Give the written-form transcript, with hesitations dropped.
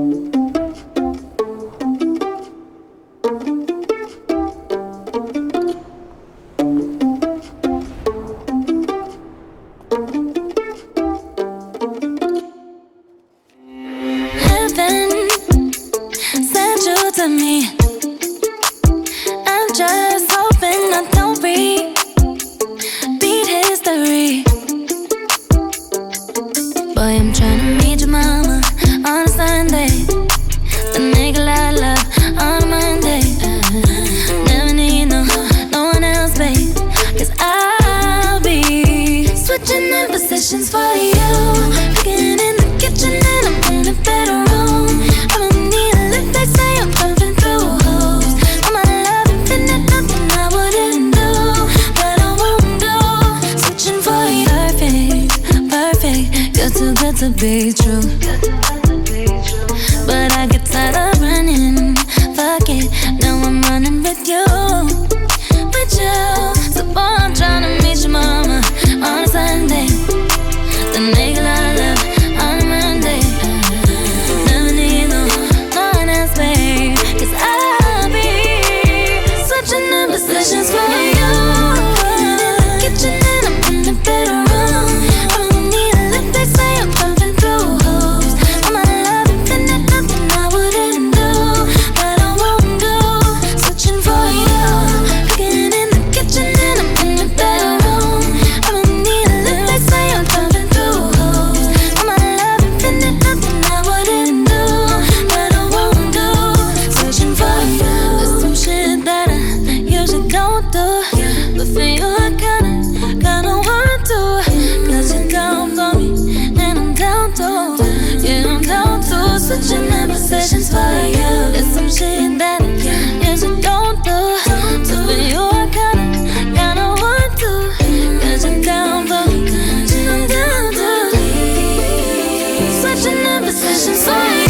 To me, I'm just hoping I don't beat history. Boy, I'm trying to meet your mama on a Sunday, the nigga I love on a Monday. Never need no one else, babe, 'cause I'll be switching in positions for you, cooking in the kitchen and I'm in the bedroom. I don't need a lift, they say I'm pumping through holes. All my love infinite, nothing I wouldn't do, but I won't do. Switching for you, perfect, you're too good to be true. But I get tired of running, fuck it, now I'm running with you. So boy, I'm trying to meet your mama on a Sunday, the nigga I love on a Monday. Never need no one else, babe, 'cause I'll be switching the positions for you. In the kitchen and I'm in the bedroom. I don't need a lift, they say I'm pumping through holes. All my love infinite, nothing I wouldn't do, but I won't do. Switching for you, cooking in the kitchen and I'm in the bedroom. I don't need a lift, they say I'm pumping through holes. All my love infinite, nothing I wouldn't do, but I won't do. Switching for you, there's some shit that I usually don't do, but for you I kinda want to, 'cause you're down for me and I'm down too. Yeah, I'm down too. Switching the positions for you, there's some shit that I usually don't do, but for you I kinda want to, 'cause you're down for me and I'm down too. Switching the positions for you.